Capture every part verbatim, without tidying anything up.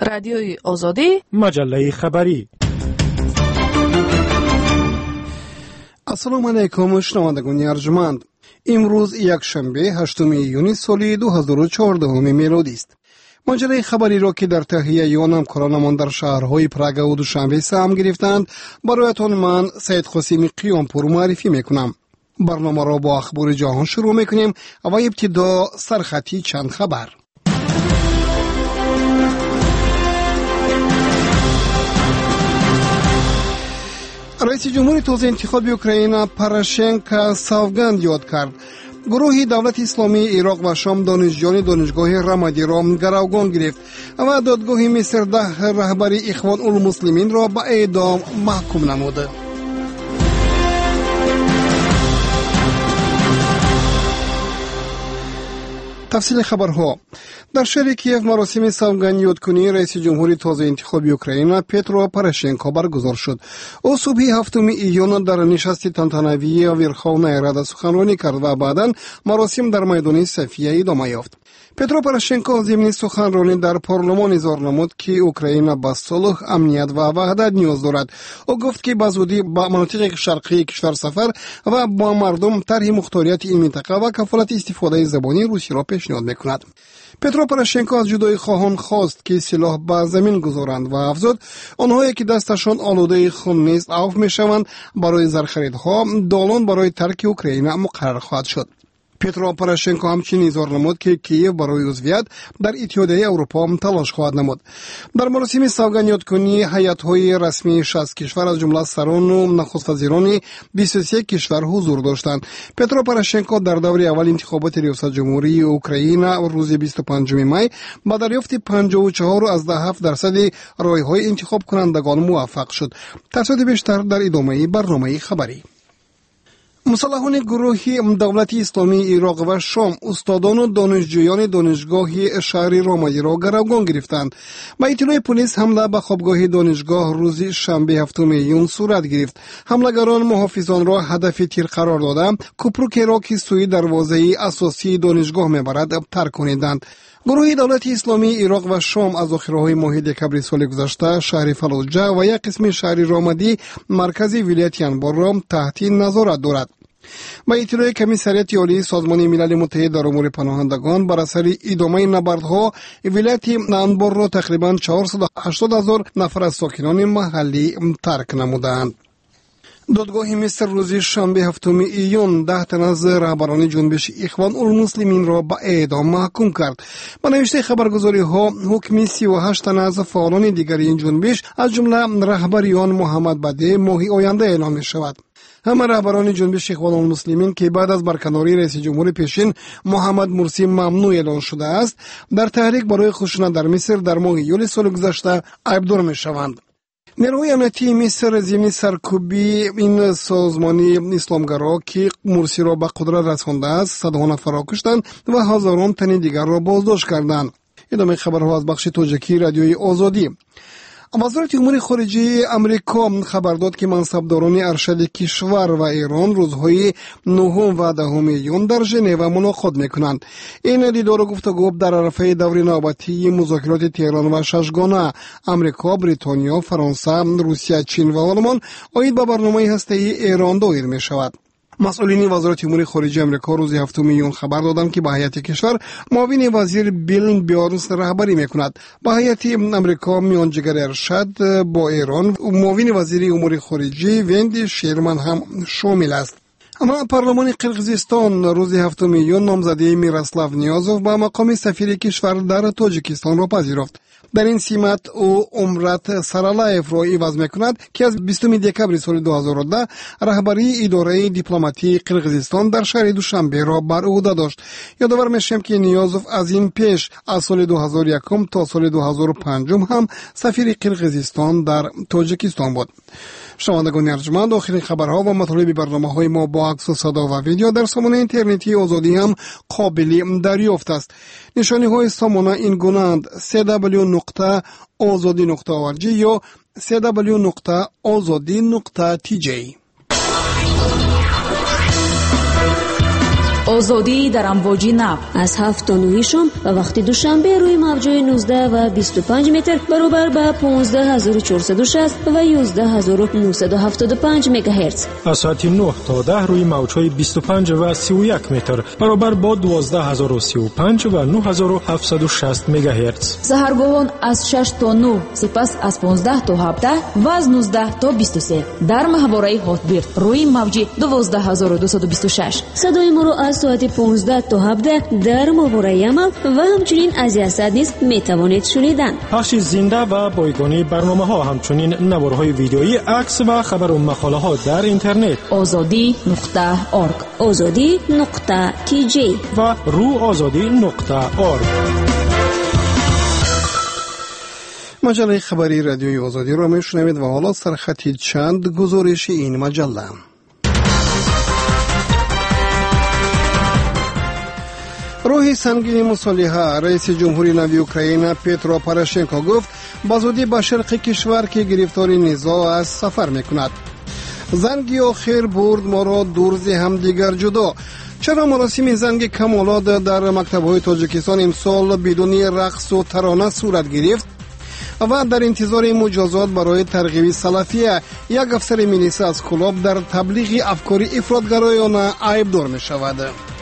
رادیوی آزادی، مجله خبری. السلام علیکم شنوندگان ارجمند. امروز یک شنبه هشتم ایون سال دو هزار و چهارده میلادی است. مجله خبری را که در تهیه یا همکارانمان در شهرهای پراگ و دوشنبه سهم گرفتند برایتان من سید قاسمی قیامپور معرفی میکنم. برنامه را با اخبار جهان شروع میکنیم و ابتدا سرخطی چند خبر. رئیس جمهور تازه انتخاب اوکراین پوراشنکو سوگند یاد کرد. گروه دولت اسلامی عراق و شام دانشجویان دانشگاه رمادی را گروگان گرفت و دادگاه مصر ده رهبر اخوان المسلمین را به اعدام محکوم نمود. تفصیل خبرها. در شهر کیف مراسم سوگند یادکنی رئیس جمهور تازه انتخاب اوکراین پترو پوراشنکو برگزار شد. او صبح هفتم ایون در نشست تنتنوی ورخوونای رада سخنرانی کرد و بعدا مراسم در میدان صفیه ادامه یافت. پترو پوراشنکو ضمن سخنرانی در پارلمان اظهار نمود که اوکراین به صلح، امنیت و وحدت نیاز دارد. او گفت که به زودی به مناطق شرقی کشور سفر و با مردم طرح مختاریت این منطقه و کفالت استفاده زبانی روسی را پیشنهاد میکند. پترو پوراشنکو از جدای خواهان خواست که سلاح به زمین گذارند و افزود آنهایی که دستشان آلوده خون نیست عفو میشوند. برای زرخریدها دالان برای ترک اوکراین مقرر خواهد شد. پترو پوراشنکو همچنین اظهار نمود که کیف برای عضویت در اتحادیه اروپا تلاش خواهد نمود. در مراسم سوگند یادکنی هیئت‌های رسمی شصت کشور از جمله سران و نخست وزیران بیست و سه کشور حضور داشتند. پترو پوراشنکو در دوره اول انتخابات ریاست جمهوری اوکراین روز بیست و پنجم می با دریافت پنجاه و چهار و هفت درصد رای‌های انتخاب کنندگان موفق شد. تفصیلات بیشتر در ادامه برنامه خبری. مسلحان گروه دولت اسلامی عراق و شام استادان و دانشجویان دانشگاه شهر رمادی را گروگان گرفتند. با اطلاع پلیس حمله به خوابگاه دانشگاه روز شنبه هفتم ایون صورت گرفت. حملگران محافظان را هدف تیر قرار داده کوپروک را که سوی دروازه اساسی دانشگاه میبرد ترک کنیدند. گروه دولت اسلامی عراق و شام از آخرهای ماه دکبر سال گذشته شهر فلوجه و یک قسم شهر رمادی مرکز ولایت انبار را تحت نظارت دارد. با اطلاع کمیسریت عالی سازمان ملل متحد در امور پناهندگان بر اثر ادامه نبردها ولایت انبار را تقریبا چهارصد و هشتاد هزار نفر از ساکنان محلی ترک نمودند. دادگاه مصر روز شنبه هفتم ایون ده تن از رهبران جنبش اخوان المسلمین را به اعدام محکوم کرد. با نوشته خبرگزاری ها حکم سی و هشت تن از فعالان دیگر این جنبش از جمله رهبریان محمد بده ماه آینده اعلام می شود. همه رهبران جنبش اخوان المسلمین که بعد از برکناری رئیس جمهور پیشین محمد مرسی ممنوع اعلان شده است در تحریک برای خشونت در مصر در ماه یولی سال گذشته عیبدار می شوند. نیروی امنیتی مصر ضمن سرکوبی این سازمانی اسلامگرا که مرسی را به قدرت رسانده است صدها نفر را کشتند و هزاران تن دیگر را بازداشت کردند. ادامه خبرها از بخش تاجیکی رادیوی آزادی. وزارت امور خارجه امریکا خبر داد که منصبداران ارشد کشور و ایران روزهای نهم و دهم ایون در ژنو ملاقات میکنند. این دیدار و گفتگو در عرصه دور نوبتی مذاکرات تهران و ششگانه امریکا، بریتانیا، فرانسه، روسیه، چین و آلمان عاید به برنامه هسته‌ای ایران دایر می شود. مسئولین وزارت امور خارجه امریکا روز هفتم ایون خبر دادند که به هیئت کشور معاون وزیر بیل بیارنس رهبری میکند. به هیئت امریکا میانجیگر ارشد با ایران معاون وزیر امور خارجه وندی شیرمن هم شامل است. اما پارلمان قرقیزستان روز هفتم ایون نامزدی میراسلاو نیازوف به مقام سفیر کشور در تاجیکستان را پذیرفت. در این سمت او عمرت سرالایف را عوض میکند که از بیستم دکبر سال دو هزار و ده رهبری اداره دیپلماتی قرقیزستان در شهر دوشنبه را بر عهده داشت. یادآور میشیم که نیازوف از این پیش از سال دو هزار و یک تا سال دو هزار و پنج هم سفیر قرقیزستان در تاجیکستان بود. شنوندگان ارجمند، آخرین خبرها و مطالب برنامه‌های ما با عکس و صدا و ویدیو در سامانه اینترنتی آزادی هم قابل دریافت است. نشانی‌های سامانه این گونه‌اند: دبلیو دبلیو دبلیو نقطه آزادی نقطه او آر جی یا دبلیو دبلیو دبلیو نقطه آزادی نقطه تی جی. آزادی در امواج نو از هفت تا نه شام و وقت دوشنبه روی موج‌های نوزده و بیست و پنج متر برابر با پانزده هزار و چهارصد و شصت و یازده هزار و نهصد و هفتاد و پنج مگاهرتز. از ساعت نه تا ده روی موج‌های بیست و پنج و سی و یک متر برابر با دوازده هزار و سی و پنج و نه هزار و هفتصد و شصت مگاهرتز. سحرگاهان از شش تا نه، سپس از پانزده تا هفده و از نوزده تا بیست و سه در ماهواره هاتبیرد روی موج دوازده هزار و دویست و بیست و شش. صدای ما رو از ساعت پانزده تا هفده در ماهواره عمل و همچنین از یاسد نیز میتوانید شنیدن. پخش زنده و بایگانی برنامه ها، همچنین نوارهای ویدیویی، عکس و خبر و مقاله ها در اینترنت آزادی نقطه اورگ آزادی نقطه کی جی و رو آزادی نقطه اورگ. مجله خبری رادیوی آزادی را میشنوید و حالا سرخطی چند گزارش این مجله. روح سنگین مصالحه رئیس جمهوری نوی اوکراین پترو پوراشنکو گفت با زودی به شرق کشور که گرفتار نزاع است سفر میکند. زنگ آخر برد ما را دورز همدیگر جدا. چرا مراسم زنگ کمالات در مکتب‌های تاجیکستان امسال بدون رقص و ترانه صورت گرفت؟ و در انتظار مجازات برای ترغیب سلفیه، یک افسر ملیسا از کلاب در تبلیغ افکار افراطگرایانه عیبدار می شود.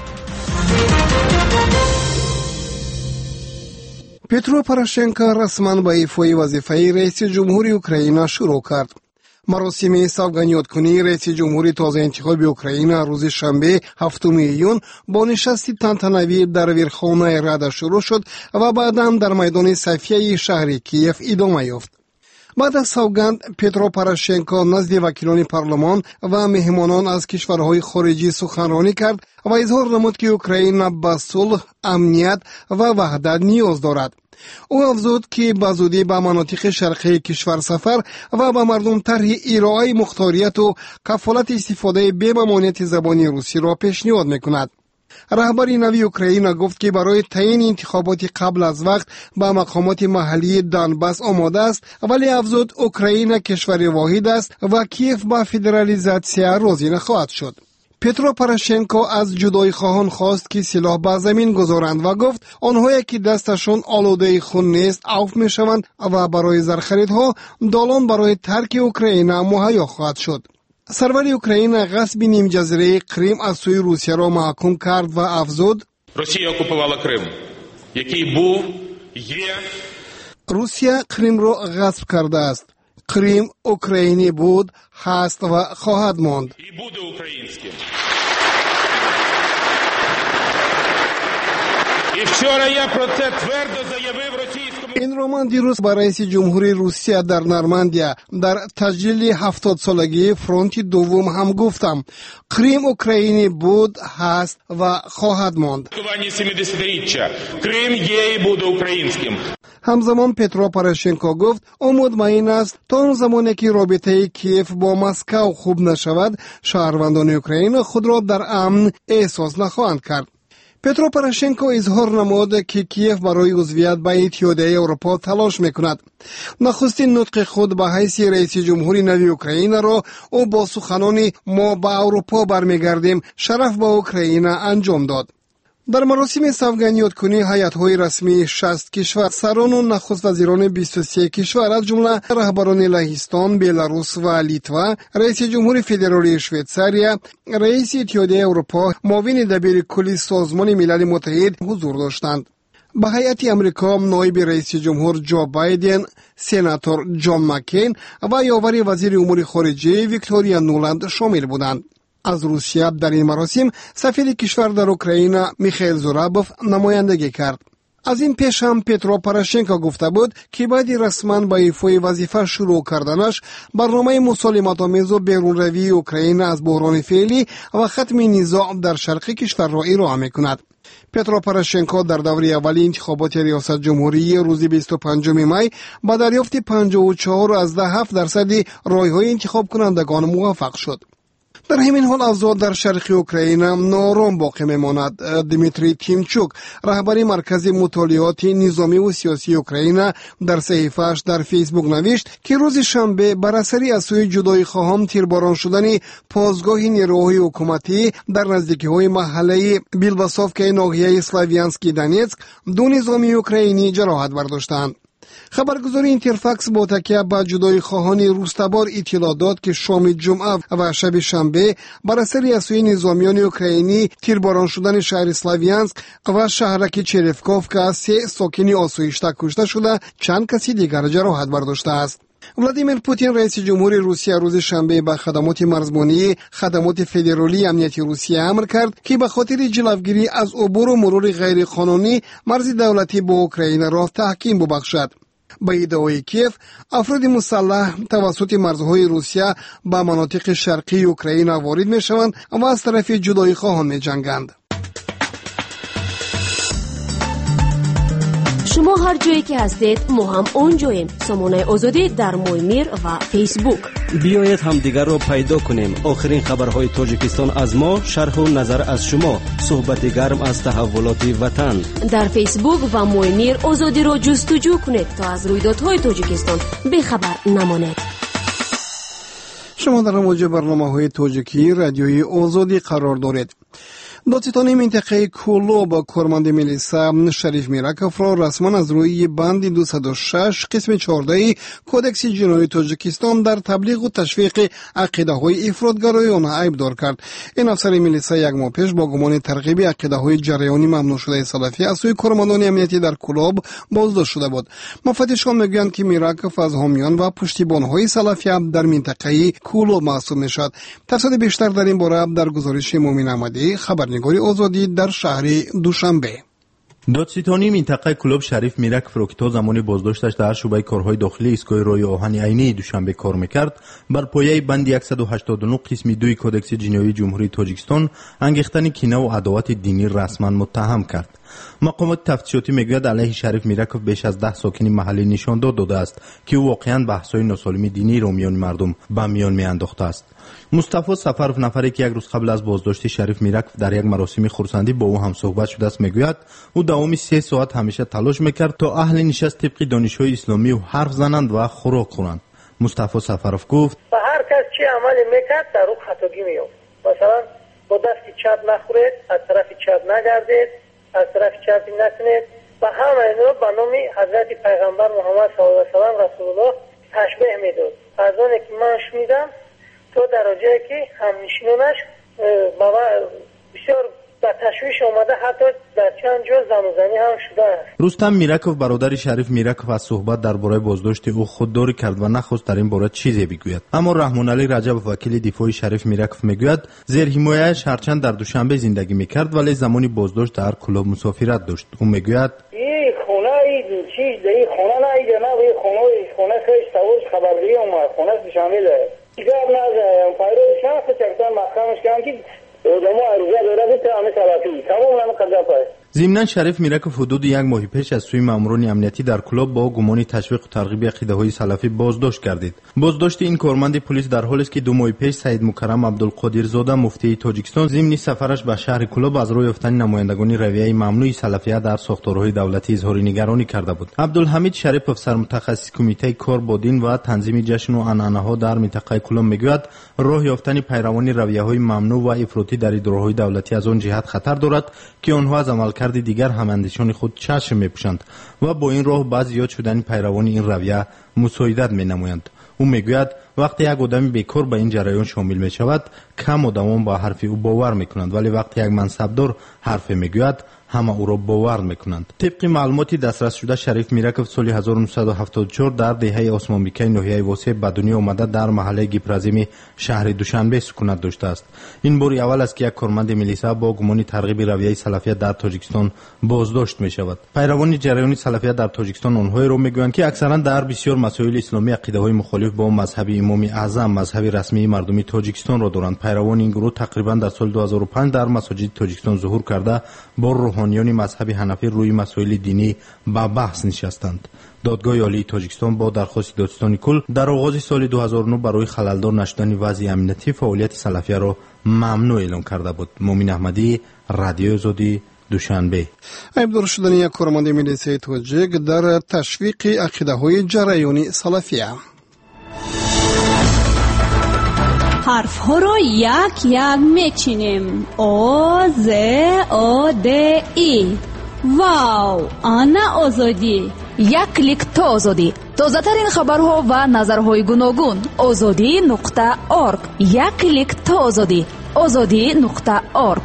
پترو پوراشنکو رسما به ایفای وظیفه رئیس جمهوری اوکراین شروع کرد. مراسم سوگن یادکنی رئیس جمهوری تازه انتخاب اوکراین روز شنبه هفتم ایون با نشست تنتنوی در ویرخانه ردا شروع شد و بعداً در میدان صفیه شهر کیف ادامه یافت. بعد از سوگند پترو پوراشنکو نزد وکیلان پارلمان و مهمانان از کشورهای خارجی سخنرانی کرد و اظهار نمود که اوکراین به صلح، امنیت و وحدت نیاز دارد. او افزود که به زودی به مناطق شرقی کشور سفر و به مردم طرح ارائه مختاریت و کفالت استفاده به ممانعت زبانی روسی را پیشنهاد میکند. رهبر نوی اوکراین گفت که برای تعیین انتخابات قبل از وقت به مقامات محلی دانباس آماده است، ولی افزود اوکراین کشور واحد است و کیف به فدرالیزاسیا راضی نخواهد شد. پترو پوراشنکو از جدای خواهان خواست که سلاح به زمین گذارند و گفت آنهایی که دستشان آلوده خون نیست عفو می شوند و برای زرخریدها دالان برای ترک اوکراین مهیا خواهد شد. سرور اوکراین غصب نیم جزیره کریم از سوی روسیه را محکوم کرد و افزود روسیه окупувала Крим, який був, є. روسیه کریم را غصب کرده است. کریم اوکراینی بود، هست و خواهد ماند. І буде українським. І вчора я про це твердо заявив російському. این رومان دیروز با رئیس جمهوری روسیه در نورماندیا در تجلیل هفتاد سالگی فرانت دوم هم گفتم. کریم اوکراینی بود، هست و خواهد ماند. сімдесятиріччя. Крим є і буде українським. همزمان پترو پوراشنکو گفت او مطمئن است تا اون زمانی که رابطه کیف با مسکو خوب نشود شهروندان اوکراین خود را در امن احساس نخواهند کرد. پترو پوراشنکو اظهار نمود که کیف برای عضویت به اتحادیه اروپا تلاش میکند. نخستین نطق خود به حیث رئیس جمهوری نوی اوکراین را او با سخنان ما به اروپا برمیگردیم شرف به اوکراین انجام داد. در مراسم سوگن یادکنی هیئت‌های رسمی شصت کشور، سران و نخست وزیران بیست و سه کشور از جمله رهبران لهستان، بلاروس و لیتوا، رئیس جمهوری فدرالی شویتزاریا، رئیس اتحادیه اروپا، معاون دبیر کلی سازمان ملل متحد حضور داشتند. به هیئت امریکا نایب رئیس جمهور جو بایدن، سناتور جان مکین و یاور وزیر امور خارجه ویکتوریا نولند شامل بودند. از روسیه در این مراسم سفیر کشور در اوکراین میخائیل زورابوف نمایندگی کرد. از این پیش هم پترو پوراشنکو گفته بود که باید رسما با ایفای وظیفه شروع کردنش برنامه مسالمت آمیز و بیرون روی اوکراین از بحران فعلی و ختم نزاع در شرق کشور را ارائه میکند. پترو پوراشنکو در دوره اولی انتخابات ریاست جمهوری روز بیست و پنجم می با دریافت پنجاه و چهار از ده هفت درصد رایهای انتخاب کنندگان موفق شد. در همین حال اوضاع در شرق اوکراین نارام باقی میماند. دیمیتری تیمچوک رهبر مرکز مطالعات نظامی و سیاسی اوکراین در صحیفه‌اش در فیسبوک نوشت که روز شنبه بر اثر از سوی جدایی خواهان تیرباران شدن پاسگاه نیروهای حکومتی در نزدیکی‌های محله بیلباسوفکای ناحیه سلاویانسکی دونیتسک دو نظامی اوکراینی جراحت برداشتند. خبرگزاری اینترفاکس با تکیه بر جدایی خواهان روزتبار اطلاع داد که شام جمعه و شب شنبه بر اثر از سوی نظامیان اوکراینی تیرباران شدن شهر سلاویانسک و شهرک چرفکوف که سه ساکن آسایشته کشته شده، چند کسی دیگر جراحت برداشته است. ولادیمیر پوتین رئیس جمهور روسیه روز شنبه به خدمات مرزبانی خدمات فدرالی امنیتی روسیه امر کرد که به خاطر جلوگیری از عبور و مرور غیرقانونی مرز دولتی با اوکراین را تحکیم ببخشد. با ادعای کیف افراد مسلح توسط مرزهای روسیه به مناطق شرقی اوکراین وارد می شوند و از طرف جدایی خواهان می جنگند. شما هر جایی که هستید ما هم اون جاییم. سامانه آزادی در مویمیر و فیسبوک. بیایید هم دیگر رو پیدا کنیم. آخرین خبرهای تاجیکستان از ما، شرح و نظر از شما، صحبت گرم از تحولات وطن. در فیسبوک و مویمیر آزادی رو جستجو کنید تا از رویدادهای تاجیکستان بخبر نمانید. شما در موج برنامه‌های تاجیکی رادیوی آزادی قرار دارید. دادستان منطقه کولوب کارمند میلیسا شریف میرکوف را رسما از روی بند دویست و شش قسم چهارده کودکس جنایی تاجیکستان در تبلیغ و تشویق عقیده‌های افراطگرایانه عیبدار کرد. این افسر میلیسا یک ماه پیش با گمان ترغیب عقیده‌های جریانی ممنوع شده سلفی از سوی کارمندان امنیتی در کولوب بازداشت شده بود. مفتشان میگویند که میرکوف از حامیان و پشتیبان‌های سلفی در منطقه کولوب محسوب میشد. تفصیل بیشتر در این باره در گزارش مومن احمدی، خبرنگاری آزادی در شهر دوشنبه. دادستانی منطقه کلوب شریف میرکوف را که تا زمان بازداشتش در شعبه کارهای داخلی ایستگاه روی آهن عینی دوشنبه کار میکرد، بر پایه بند صد و هشتاد و نه قسم دو کودکس جنایی جمهوری تاجیکستان انگیختن کینه و عداوت دینی رسما متهم کرد. مقامات تفتیشاتی میگوید علیه شریف میرکوف بیش از ده ساکن محلی نشان داده است که او واقعا بحث‌های ناسالم دینی را میان مردم به میان میانداخته است. مصطفی سفرف، نفری که یک روز قبل از بازداشت شریف میرکوف در یک مراسم خرسندی با او هم صحبت شده است، میگوید او دوامی سه ساعت همیشه تلاش میکرد تا اهل نشست طبق دانش‌های اسلامی و حرف زنند و خوراک خورند. مصطفی سفرف گفت هر کس چی عملی میکرد در او خطاگی میافت. مثلا با دست چپ نخورید، از طرف چپ نگردید، از طرف چپ نکنید و همه اینا به نام حضرت پیغمبر محمد صلی الله علیه و آله رسول الله تشبیه میداد. از اون که من شنیدم تو درجه که همنشینانش بابا بسیار در تشویش آمده، حتی در چند جا زمزنی هم شده است. رستم میرکوف برادر شریف میرکوف از صحبت درباره بازداشت او خودداری کرد و نخواست در این باره چیزی بگوید. اما رحمان علی رجب، وکیل دفاع شریف میرکوف، میگوید زیر حمایه‌اش هرچند در دوشنبه زندگی میکرد ولی زمانی بازداشت در کلوب مسافرت داشت. او میگوید این خونه این چیز این خونه نه این جناب این خونه خونه خیلی سوارش خبرداری اومد خونه دوشنبه ده دیگر نه فایروز شما فکرتان محکمش کردن که دمو عروضه داره بیت همه سلافی تمام نام قضا. ضمناً شریف میرکوف حدود یک ماه پیش از سوی ماموران امنیتی در کلوب با گمان تشویق و ترغیب عقیده‌های سلفی بازداشت گردید. بازداشت این کارمند پلیس در حالی است که دو ماه پیش سید مکرم عبدالقادر زاده مفتی تاجیکستان ضمن سفرش به شهر کلوب از روی یافتن نمایندگان رویه ممنوع سلفیه در ساختارهای دولتی اظهار نگرانی کرده بود. عبدالحمید شریف، افسر متخصص کمیته کار با دین و تنظیم جشن و عنعنه‌ها در منطقه کلوب، میگوید راه یافتن پیروان رویه‌های ممنوع و افراطی در اداره‌های دولتی از آن جهت خطر دارد که آنها از عملکرد دیگر هماندیشان خود چشم میپوشند و با این راه بعض زیاد شدن پیروان این رویه مساعدت مینمایند. او میگوید وقتی یک آدم بیکار به این جریان شامل می شود کم آدمان با حرف او باور میکنند، ولی وقتی یک منصبدار حرف میگوید همه او را باور میکنند. طبق معلوماتی دسترس شده شریف میرکوف سال هزار و نهصد و هفتاد و چهار در دهه عثمانبیکای ناحیه واسع به دنیا آمده در محله گیپرزیم شهر دوشنبه سکونت داشته است. این بار اول است که یک کارمند میلیسا با گمان ترغیب رویه سلفیت در تاجیکستان بازداشت می شود. پیروان جریان سلفیت در تاجیکستان آنهایی را میگویند که اکثرا در بسیار مسائل اسلامی عقیده‌های مخالف با مذهب امام اعظم، مذهب رسمی مردمی تاجیکستان را دارند. پیروان این گروه تقریبا در سال دو هزار و پنج در مساجد تاجیکستان ظهور کرده با روحانیان مذهب حنفی روی مسائل دینی به بحث نشستند. دادگاه عالی تاجیکستان با درخواست دادستان کل در آغاز سال دو هزار و نه برای خللدار نشدن وضع امنیتی فعالیت سلفیه را ممنوع اعلام کرده بود. مومن احمدی، رادیو آزادی، دوشنبه. عبدالله شدنی یک کارمند ملی توجیک در تشویق عقیده های جریانی سلفیه. حرف ها را یک یک میچینیم. او ز او د ای. واو، آنا آزادی. یک کلیک تا آزادی. تازه ترین خبرها و نظرهای گوناگون. آزادی نقطه اورگ. یک کلیک تا آزادی. آزادی نقطه اورگ.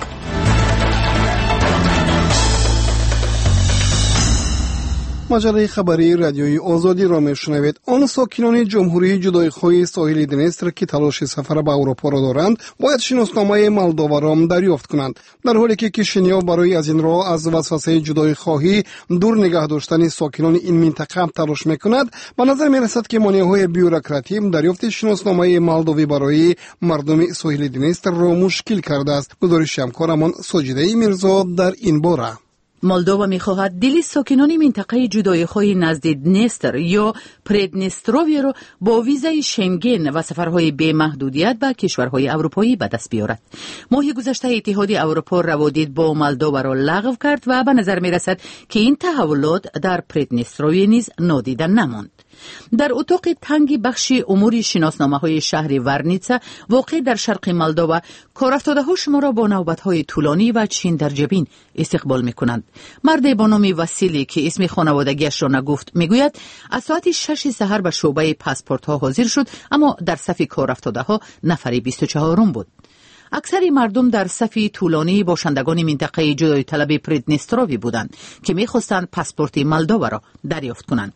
مجله خبری رادیوی آزادی را میشنوید. آن ساکنان جمهوری جدایخواه ساحل دنستر که تلاش سفر به اروپا را دارند باید شناسنامه مولداوا را دریافت کنند، در حالی که کشینیاف برای از این راه از وسوسه جدایخواهی دور نگه داشتن ساکنان این منطقه تلاش میکند. به نظر میرسد که مانعهای بیوروکراتی دریافت شناسنامه مولداوی برای مردم ساحل دنستر را مشکل کرده است. گزارش همکارمان ساجده میرزا در این باره. مولداوا می‌خواهد دل ساکنان منطقه جدایخواه نزد دنستر یا پردنستروی را با ویزای شنگن و سفرهای بی محدودیت به کشورهای اروپایی به دست بیاورد. ماه گذشته اتحاد اروپا روابط با مولداوا را لغو کرد و به نظر می‌رسد که این تحولات در پردنستروی نیز نادیده نماند. در اتاق تنگ بخش امور شناسنامه‌های شهر ورنیتسا واقع در شرق مولداوا، کارافتاده‌ها شما را با نوبت‌های طولانی و چین در جبین استقبال می‌کنند. مرد با نام وسیلی که اسم خانوادگیش را نگفت میگوید از ساعت شش سحر به شعبه پاسپورت‌ها حاضر شد، اما در صف کارافتاده‌ها نفر بیست و چهارم بود. اکثر مردم در صف طولانی باشندگان منطقه جدایی طلب پردنستروی بودند که می‌خواستند پاسپورت مولداوا را دریافت کنند.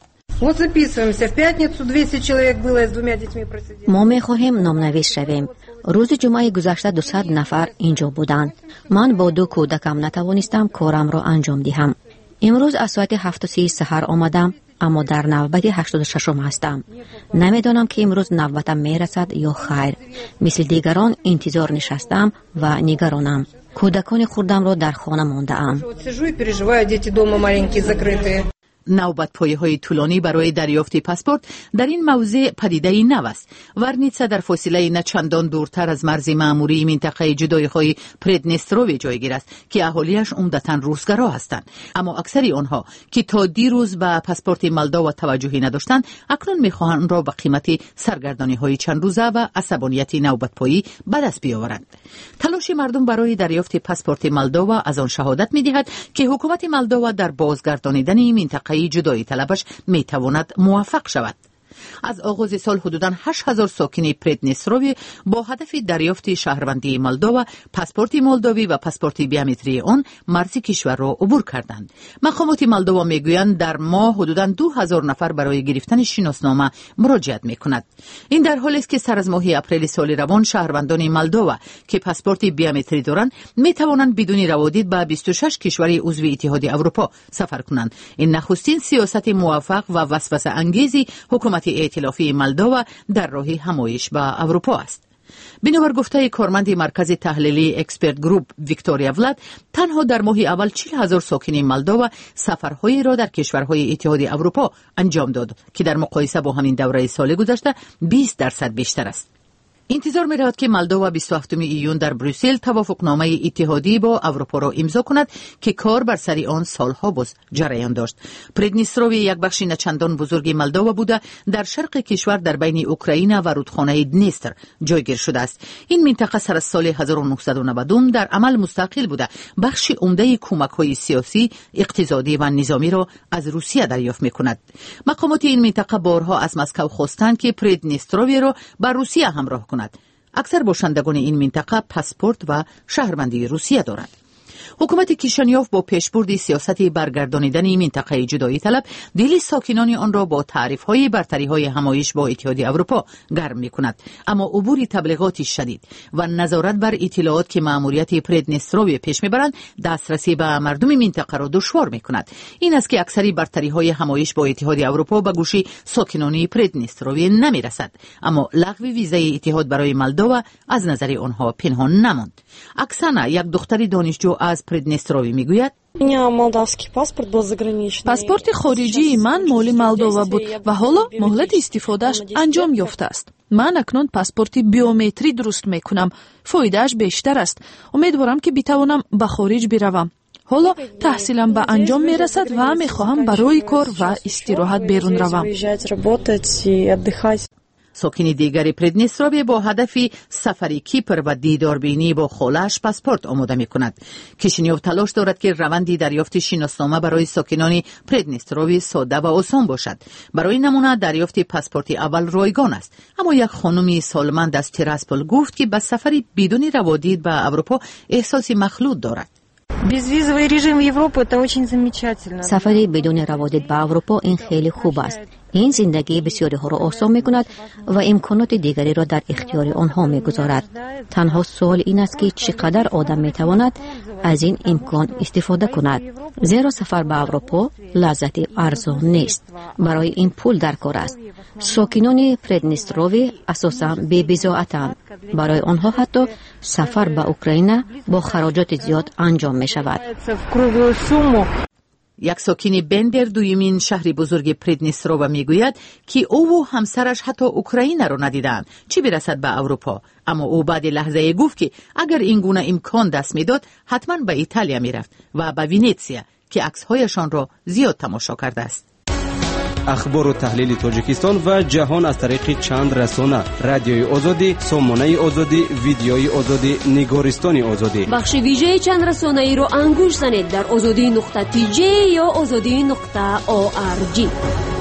ما می خواهیم نامنویس شویم. روز جمعه گذشته دویست نفر اینجا بودند. من با دو کودکم نتوانستم کارم را انجام دهم. امروز از ساعت هفت و سی سحر آمدم، اما در نوبت هشتاد و ششم هستم. نمیدانم که امروز نوبتم میرسد یا خیر. مثل دیگران انتظار نشستم و نگرانم. کودکان خردم را در خانه مانده ام. نوبت پایه‌های طولانی برای دریافت پاسپورت در این موضع پدیده‌ای نو است. ورنیتسا در فاصله نه چندان دورتر از مرز مأموری منطقه جدایخواه پردنستروی جایگیر است که اهالیش عمدتاً روسگرا هستند، اما اکثر آنها که تا دیروز به پاسپورت مولداوا توجهی نداشتند اکنون می‌خواهند آن را به قیمت سرگردانی‌های چند روزه و عصبانیت نوبت پایی به دست بیاورند. تلاش مردم برای دریافت پاسپورت مولداوا از آن شهادت می‌دهد که حکومت مولداوا در بازگردانیدن منطقه جدایی طلبش می تواند موفق شود. از آغاز سال حدوداً هشت هزار ساکن پردنستروی با هدف دریافت شهروندی مولداوا، پاسپورت مولداوی و پاسپورت بیومتری آن مرز کشور را عبور کردند. مقامات مولداوا میگویند در ماه حدوداً دو هزار نفر برای گرفتن شناسنامه مراجعت میکند. این در حالی است که سر از ماه اپریل سال روان شهروندان مولداوا که پاسپورت بیومتری دارند می توانند بدون روادید به بیست و شش کشور عضو اتحاد اروپا سفر کنند. این نخستین سیاست موفق و وسوسه انگیزی حکومت ائتلافی مولداوا در راه همایش به اروپا است. بنابر گفته کارمند مرکز تحلیلی اکسپرت گروپ ویکتوریا ولاد، تنها در ماه اول چهل هزار ساکن مولداوا سفرهایی را در کشورهای اتحاد اروپا انجام داد که در مقایسه با همین دوره سال گذشته بیست درصد بیشتر است. انتظار می رود که مولداوا بیست و هفتم ایون در بروسل توافقنامه اتحادی با اروپا را امضا کند که کار بر سر آن سالها باز جریان داشت. پردنستروی یک بخش نچندان بزرگ مولداوا بوده در شرق کشور در بین اوکراین و رودخانه دنستر جایگیر شده است. این منطقه سر از سال هزار و نهصد و نود در عمل مستقل بوده. بخش عمده کمک‌های سیاسی، اقتصادی و نظامی را از روسیه دریافت می‌کند. مقامات این منطقه بارها از مسکو خواستند که پردنستروی را بر روسیه همراه کند. اکثر باشندگان این منطقه پاسپورت و شهروندی روسیه دارند. حکومت کیشانیوف با پیشبرد سیاست برگردانیدن منطقه جدایی طلب دل ساکنان آن را با تعریف‌های برتری‌های همایش با اتحاد اروپا گرم می‌کند، اما عبور تبلیغات شدید و نظارت بر اطلاعات که مأموریت پردنستروی پیش می‌برند دسترسی به مردم منطقه را دشوار می‌کند. این است که اکثری برتری‌های همایش با اتحاد اروپا به گوش ساکنان پردنستروی نمی‌رسد، اما لغو ویزای اتحاد برای مولداوا از نظر آنها پنهان نماند. اکسانا، یک دختر دانشجو از پردنستروی میگوید پاسپورت خارجی من مال مولدووا بود و حالا مهلت استفادهش انجام یافته است. من اکنون پاسپورت بیومتری درست میکنم. فایدهش بیشتر است. امیدوارم که بتوانم به خارج بروم. حالا تحصیلم به انجام میرسد و میخواهم برای کار و استراحت بیرون روم. ساکن دیگری پردنستروی با هدف سفر کیپر و دیداربینی با خاله‌اش پاسپورت آماده می‌کند. کیشینیوف تلاش دارد که روند دریافت شناسنامه برای ساکنان پردنستروی ساده و آسان باشد. برای نمونه دریافت پاسپورت اول رایگان است، اما یک خانم سالمند از تیراسپول گفت که به سفری بدون روادید به اروپا احساس مخلوط دارد. سفری بدون روادید به اروپا این خیلی خوب است. این زندگی بسیاری ها را آسان می کند و امکانات دیگری را در اختیار آنها می گذارد. تنها سوال این است که چقدر آدم می تواند از این امکان استفاده کند. زیرا سفر به اروپا لذت ارزان نیست. برای این پول در کار است. ساکنان پردنستروی اساساً بی بضاعتند. برای آنها حتی سفر به اوکراین با خراجات زیاد انجام می شود. یک ساکن بندر دویمین شهر بزرگ پردنسترو میگوید که او و همسرش حتی اوکراین را ندیدند، چی برسد به اروپا. اما او بعد لحظه گفت که اگر این گونه امکان دست میداد حتما به ایتالیا میرفت و به ونیزیا که عکس‌هایشان را زیاد تماشا کرده است. اخبار و تحلیل تاجیکستان و جهان از طریق چند رسانه: رادیوی آزادی، سامانه آزادی، ویدیوی آزادی، نگارستان آزادی. بخش ویژه چند رسانه ای را انگوش زنید در آزادی نقطه تی جی یا آزادی نقطه او آر جی.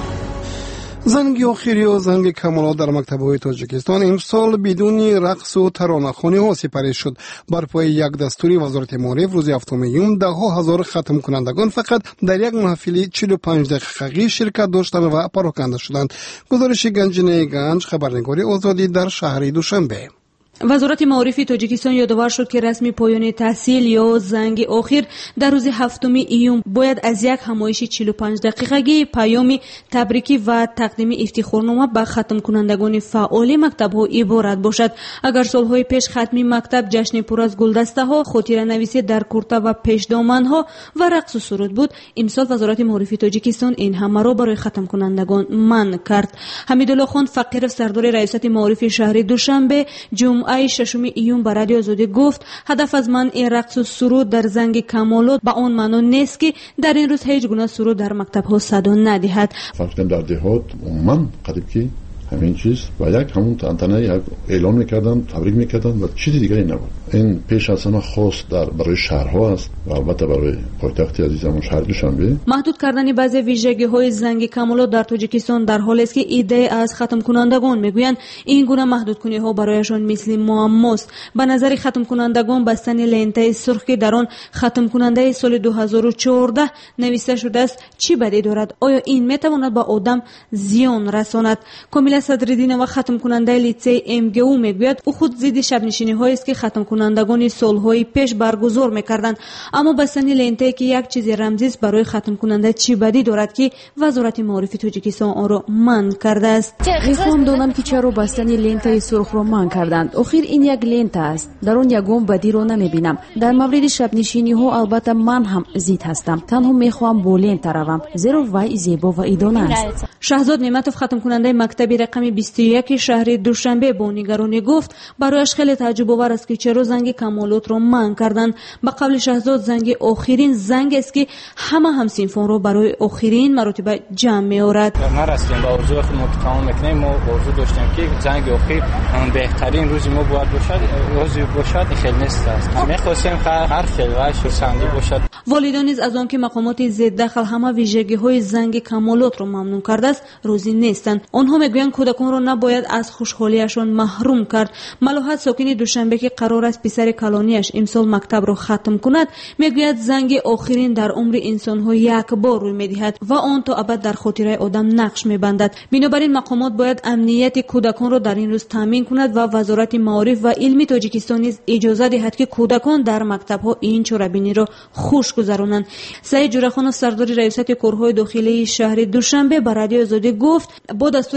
زنگ آخری و زنگ کمالات در مکتب‌های تاجیکستان امسال بدون رقص و ترانه‌خوانی ها سپری شد. بر پای یک دستوری وزارت معارف روز هفتم یوم ده ها هزار ختم کنندگان فقط در یک محفل چهل و پنج دقیقه‌ای شرکت داشتند و پراکنده شدند. گزارش گنجینه گنج، خبرنگاری آزادی در شهر دوشنبه. وزارت معارف تاجیکستان یادآور شد که رسم پایان تحصیل یا زنگ آخر در روز هفتم ایوم باید از یک همایش چهل و پنج دقیقه‌ای پیام تبریکی و تقدیم افتخارنامه به ختم کنندگان فعال مکتب‌ها عبارت باشد. اگر سالهای پیش ختمی مکتب جشن پر از گلدسته‌ها، خاطره نویسی در کرته و پیشدامن‌ها و رقص و سرود بود، امسال وزارت معارف تاجیکستان این همه را برای ختم کنندگان منع کرد. حمیدالله خان فقیرов سردار ریاست معارف شهر دوشنبه جمعه ای ششم ایوم به رادیو آزادی گفت هدف از منع رقص و سرود در زنگ کمالات به آن معنا نیست که در این روز هیچ گونه سرود در مکتب ها صدا ندهد. فقط در دهات عموما قریب که همین چیز و یک همون تنتنه اعلان میکردن، تبریک میکردن و چیز دیگری نبود. این پیش از همه خاص در برای شهرها است و البته برای پایتخت عزیزمون شهر دوشنبه. محدود کردن بعضی ویژگی های زنگ کمالات در تاجیکستان در حالی است که ایده از ختم کنندگان میگویند این گونه محدود کنی ها برایشان مثل معماست. به نظر ختم کنندگان بستن لنته سرخ که در آن ختم کننده سال دو هزار و چهارده نوشته شده است چی بدی دارد؟ آیا این میتواند به آدم زیان رساند؟ کامیلا صدرالدین و ختم کننده لیسه ام گی او میگوید او خود ضد شب نشینی هایی است که ختم کنندگان سالهای پیش برگزار میکردند، اما بستن لنته که یک چیز رمزی است برای ختم کننده چی بدی دارد که وزارت معارف تاجیکستان آن را منع کرده است؟ میخوام دانم که چرا بستن لنته سرخ را منع کردند. آخر این یک لنته است، در آن یگان بدی را نمیبینم. در مورد شب نشینی ها البته من هم ضد هستم، تنها میخوام با لنته روم زیرا وی زیبا و ایدانه است. شهزاد نعمتوف ختم کننده مکتب رقم بیست و یک شهر دوشنبه با نگرانی گفت برایش خیلی تعجب آور است که چرا زنگ کمالات را منع کردند. به قول شهزاد زنگ آخرین زنگ است که همه همسنفان را برای آخرین مراتب جمع می‌آورد. ما رسیدیم به آرزوی خودمون که تمام می‌کنیم. ما آرزو داشتیم که زنگ آخر همون بهترین روزی ما باید باشد، روزی باشد خیلی نیست است. می‌خواستیم هر خلوتش و سندی باشد. والدان نیز از آن که مقامات ضد دخل همه ویژگی‌های زنگ کمالات را ممنوع کرده است راضی نیستند. آنها میگویند کودکان را نباید از خوشحالیشان محروم کرد. ملاحت ساکن دوشنبه که قرار است پسر کلانیش امسال مکتب را ختم کند میگوید زنگ آخرین در عمر انسان‌ها یک بار روی می‌دهد و آن تا ابد در خاطره آدم نقش می‌بندد. بنابراین مقامات باید امنیت کودکان را در این روز تامین کند و وزارت معارف و علم تاجیکستان نیز اجازه دهد که کودکان در مکتب‌ها این چرابینی را خوش گذرانند. سعید جورخانov سردار ریاست کارهای داخلی شهر دوشنبه به رادیو آزادی گفت با دستور وزیر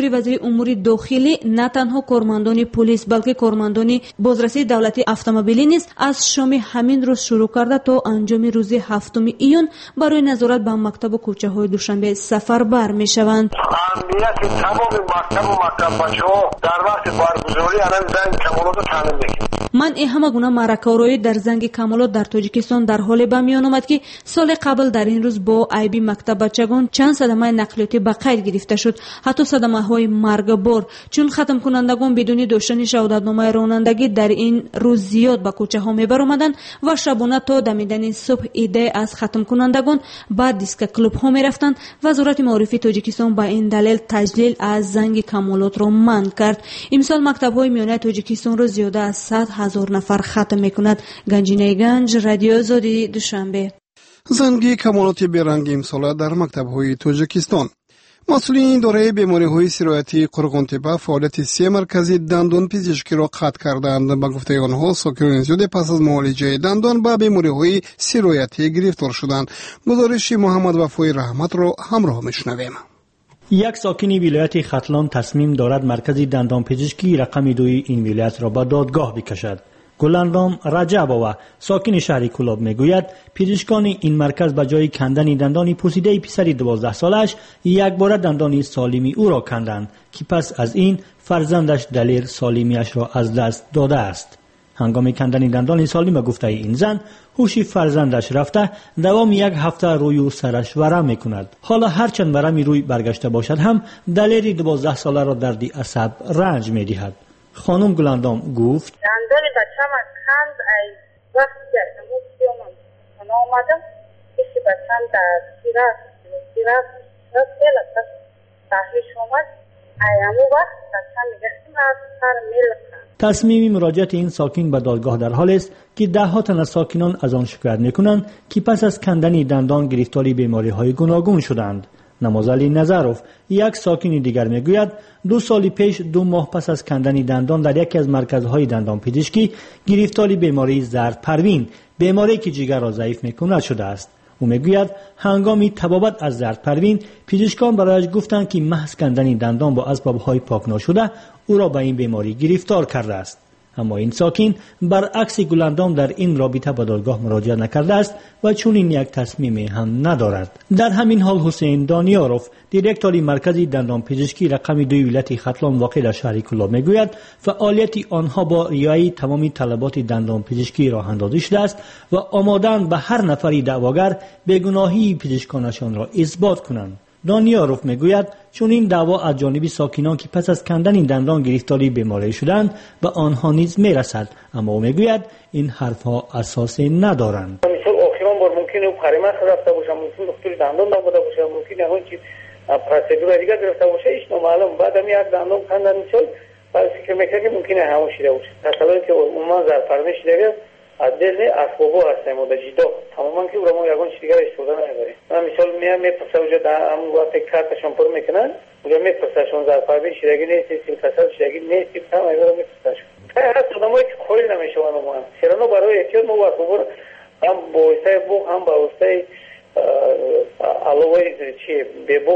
امور داخلی نه تنها کارمندان پلیس بلکه کارمندان بازرسی دولتی اتومبیلی نیز از شام همین روز شروع کرده تا انجام روز هفتم ایون برای نظارت به مکتب و کوچه های دوشنبه سفربر می شوند. امنیت تمام مکتب و مکتب بچه‌ها در وقت برگزاری الان زنگ کمالات رو تامین می‌کنه. من همه گونه معرکه‌آرایی در زنگ کمالات در تاجیکستان در حال به میان آمد که سال قبل در این روز با عیبی مکتب بچگان چند صدمه نقلیاتی به قید گرفته شد، حتی صدمه های مرگبار، چون ختم کنندگان بدون داشتن شهادتنامه رانندگی در این روز زیاد به کوچه ها میبر آمدند و شبانه تا دمیدن صبح ایده از ختم کنندگان بعد دیسک کلوب ها میرفتند. وزارت معارف تاجیکستان با این دلیل تجلیل از زنگ کمالات را منع کرد. امسال مکتب های میانه تاجیکستان را زیاده از صد هزار نفر ختم میکند. گنجینه گنج، رادیو آزادی، دوشنبه. زنگ کمالات بیرنگ امسال در مکتب های تاجیکستان. مسئولین اداره بیماری‌های سرایتی قرغن‌تپه فعالیت سه مرکز دندان پزشکی را قطع کردند. به گفته آنها ساکنان زیاد پس از معالجه دندان به بیماری‌های سرایتی گرفتار شدند. گزارش محمد وفای رحمت را همراه می‌شنویم. یک ساکن ولایت ختلان تصمیم دارد مرکز دندان پزشکی رقم دوی این ولایت را به دادگاه بکشد. گلندام رجب‌آوا ساکن شهر کلاب میگوید پزشکان این مرکز به جای کندن دندان پوسیده پسر دوازده سالش یک بار دندان سالمی او را کندند که پس از این فرزندش دلیر سالمیش را از دست داده است. هنگام کندن دندان سالم به گفته این زن هوش فرزندش رفته دوام یک هفته روی و سرش ورم میکند. حالا هرچند ورمی روی برگشته باشد هم دلیر دوازده ساله را دردی عصب رنج میدهد. خانم گلندام گفت دندان بچه‌م از کند ای وقتی که امروز بیامم خانه آمدم کسی بچه‌م در سیرت سیرت سیرت خیلی پس تحریش آمد ای امو وقت بچه‌م میگستیم از سر میلکن. تصمیم مراجعت این ساکن به دادگاه در حال است که ده ها تن از ساکنان از آن شکایت میکنند که پس از کندن دندان گرفتاری بیماری های گوناگون شدند. نمازعلی نظروف یک ساکن دیگر میگوید دو سال پیش دو ماه پس از کندن دندان در یکی از مرکزهای دندان پزشکی گرفتاری بیماری زرد پروین، بیماری که جگر را ضعیف میکند شده است. او میگوید هنگامی طبابت از زرد پروین پزشکان برایش گفتند که محض کندن دندان با اسبابهای پاک ناشده او را به این بیماری گرفتار کرده است. اما این ساکن برعکس گلندام در این رابطه به دادگاه مراجعه نکرده است و چون این یک تصمیم هم ندارد. در همین حال حسین دانیاروف دیرکتور مرکز دندان پزشکی رقم دو ولایت ختلان واقع در شهر کلاب میگوید فعالیت آنها با رعایت تمام طلبات دندان پزشکی راه اندازی شده است و آماده‌اند به هر نفری دعواگر بیگناهی پزشکانشان را اثبات کنند. دانیاروف میگوید چون این دعوا از جانب ساکنان که پس از کندن این دندان گرفتاری بیماری شدند به آنها نیز میرسد، اما او میگوید این حرفها اساس ندارند. مثلا آخران بار ممکنه او پریمخ رفته باشه، ممکنه دکتر دندان نبوده باشه، ممکنه اون چیز پروسدور دیگه گرفته باشه، هیچ نامعلوم. بعد هم یک دندان کندن میشد، بعد فکر میکنه که ممکنه همون شده باشه. تصوری که عموما زرپرمی شده از دل اسبابو هستیم و جدا تماما که اونم یگان چیز دیگه استفاده نمی‌کنه. من مثال میام میپرسه اونجا در همون وقت کارتشون پر میکنن، اونجا میپرسه شون زرپرمی شدگی نیست، سیم کسل شدگی نیست، تمام اینا رو میپرسه. هر آدمایی که خوری نمیشه اونم ما چرا برای احتیاط مو واسه هم با واسه بو هم با واسه علاوه چی به بو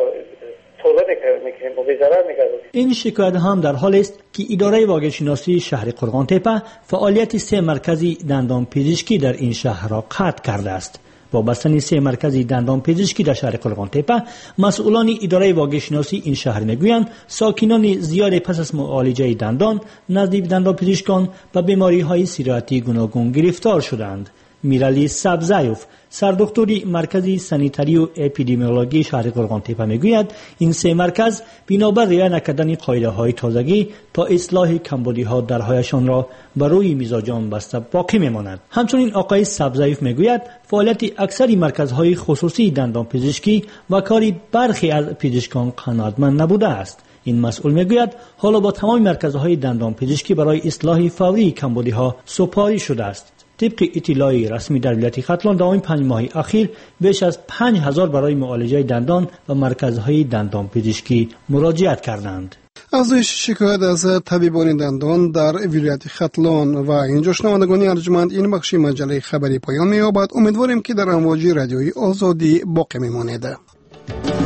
این شکایت هم در حال است که اداره واگه‌شناسی شهر قرغن‌تپه فعالیت سه مرکزی دندان پزشکی در این شهر را قطع کرده است. با بستن سه مرکزی دندان پزشکی در شهر قرغن‌تپه مسئولان اداره واگه‌شناسی این شهر میگویند ساکنان زیاد پس از معالجه دندان نزد دندان پزشکان به بیماری‌های سرایتی گوناگون گرفتار شدند. میرالی سبزایوف سردکتری مرکزی سانیتاری و اپیدمیولوژی شهر قرغن‌تپه میگوید این سه مرکز بنابر رعایت نکردن قاعده‌های تازگی تا اصلاح کمبودی‌ها درهایشان را بر روی میزاجان بسته باقی میماند. همچنین آقای سبزایوف میگوید فعالیت اکثری مرکزهای خصوصی دندان پزشکی و کاری برخی از پزشکان قناعتمند نبوده است. این مسئول میگوید حالا با تمام مرکزهای دندان پزشکی برای اصلاح فوری کمبودی‌ها سپاری شده است. طبق اطلاع رسمی در ولایت ختلان در این پنج ماه اخیر بیش از پنج هزار برای معالجه دندان و مرکزهای دندان پزشکی مراجعت کردند. افزایش شکایت از طبیبان دندان در ولایت ختلان و اینجا شنوندگان ارجمند این بخش مجله خبری پایان می‌یابد. امیدواریم که در امواج رادیوی آزادی باقی میمانید.